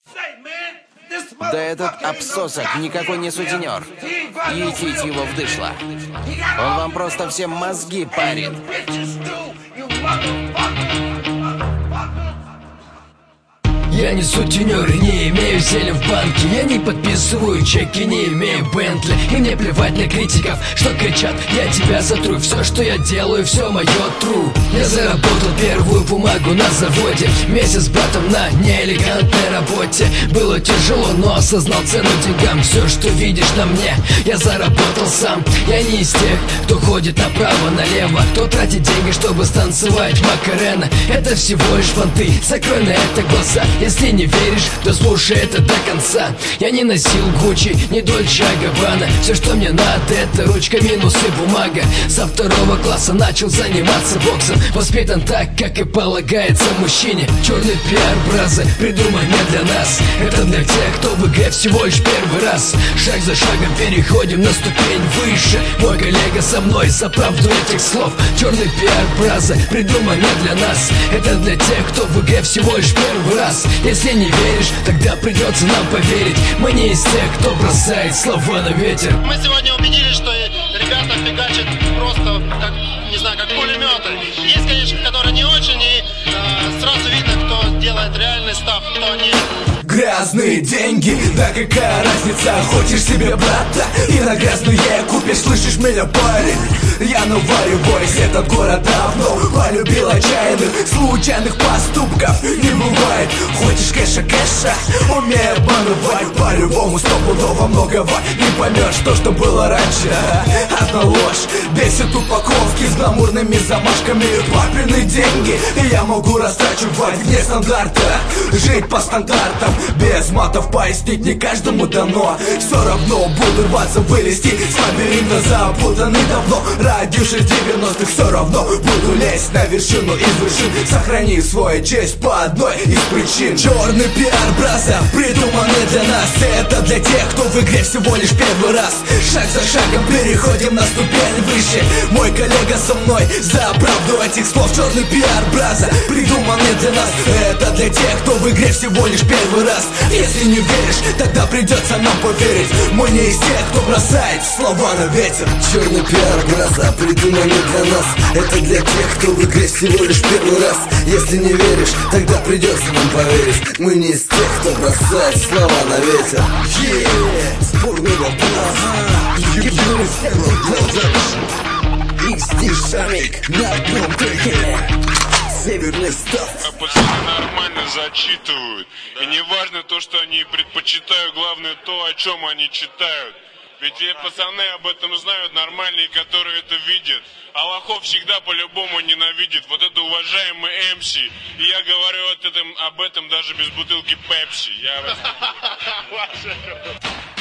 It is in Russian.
Да этот обсосок никакой не сутенер. Етить его в дышло. Он вам просто всем мозги парит. Я не сутенер и не имею зелень в банке. Я не подписываю чеки, не имею Бентли. И мне плевать на критиков, что кричат: я тебя сотру. Все, что я делаю, все мое true. Я заработал первую бумагу на заводе. Месяц с братом на неэлегантной работе. Было тяжело, но осознал цену деньгам. Все, что видишь на мне, я заработал сам. Я не из тех, кто ходит направо-налево, кто тратит деньги, чтобы станцевать Макарена. Это всего лишь фанты, закрой на это глаза. Если не веришь, то слушай это до конца. Я не носил Гуччи, не Дольче Габбана. Все, что мне надо, это ручка, минус и бумага. Со 2 класса начал заниматься боксом. Воспитан так, как и полагается мужчине. Черный пиар, бразы, придуман не для нас. Это для тех, кто в игре всего лишь первый раз. Шаг за шагом переходим на ступень выше. Мой коллега со мной за правду этих слов. Черный пиар, бразы, придуман не для нас. Это для тех, кто в игре всего лишь первый раз. Если не веришь, тогда придется нам поверить. Мы не из тех, кто бросает слова на ветер. Мы сегодня убедились, что ребята фигачат просто, как, не знаю, как пулеметы. Есть, конечно, которые не очень, и сразу видно, кто делает реальный став, кто нет. Грязные деньги, да какая разница? Хочешь себе брата и на грязную купишь, слышишь меня, парень? Я навариваюсь, этот город давно полюбил отчаянных, случайных поступков не бывает. Хочешь кэша, умей обманывать. По-любому стопудово многого не поймешь то, что было раньше. Одна ложь, 10 упаковки с гламурными замашками. Папины деньги я могу растрачивать вне стандарта, жить по стандартам. Без матов пояснить не каждому дано. Все равно буду рваться, вылезти с лабиринта запутанный давно. Родившись в 90-х, все равно буду лезть на вершину из вершин. Сохрани свою честь по одной из причин. Черный пиар, браза, придуманный для нас. Это для тех, кто в игре всего лишь первый раз. Шаг за шагом переходим на ступень выше. Мой коллега со мной за правду этих слов. Черный пиар, браза, придуманный для нас. Это для тех, кто в игре всего лишь первый раз. Если не веришь, тогда придется нам поверить. Мы не из тех, кто бросает слова на ветер. Черный пиар, браза, придуманный для нас. Это для тех, кто в игре всего лишь первый раз. Если не веришь, тогда придется нам поверить. Мы не из тех, кто бросает слова на ветер. Спорный вопрос. Шамик на одном треке. Северный став. Пацаны нормально зачитывают. И не важно то, что они предпочитают, главное то, о чем они читают. Ведь пацаны об этом знают, нормальные, которые это видят. А лохов всегда по-любому ненавидит. Вот это уважаемый МС. И я говорю об этом даже без бутылки Пепси.